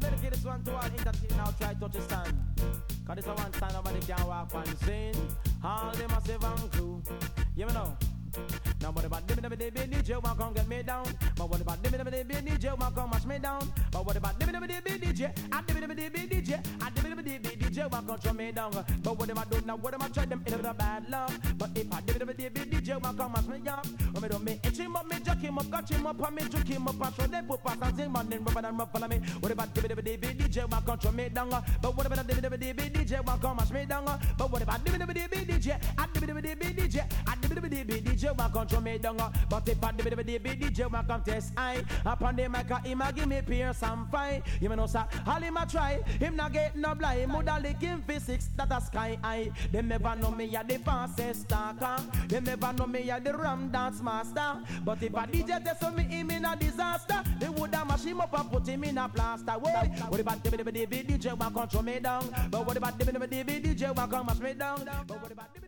dedicate this one to all entertain now, try touch a stand. Cause this a one stand nobody can walk on scene. All the massive and crew, you know. Now what about Dimmy DJ, won't come get me down. But what about Dimmy DJ, won't come mash me down. But what about Dimmy DJ, I Dimmy DJ, I Dimmy DJ, won't control me down. But what am I doing now? What am I trying them in a bad love? But if I Dimmy DJ, won't come mash me down. When me do me itch him up, me jack him up, catch him up, and me juke him up, and show them put past and sing man, then rubber and follow me. What about Dimmy DJ, won't control me down? But what about Dimmy DJ, won't come mash me down? But what about Dimmy DJ, I Dimmy DJ, I Dimmy DJ, won't control me down. But if I DJ, won't come test I upon the mic, him a give me pierce and fine. You know sir, all him a try, him not get no blind. Mother lick him physics, that a sky high. They never know me a the fastest talker. They never know me a the ram dance master. But if a DJ test me, him in a disaster. They woulda mash him up and put him in a plaster. Whoa. What about DJ, won't control me down? But what about DJ, won't come mash me down? But what about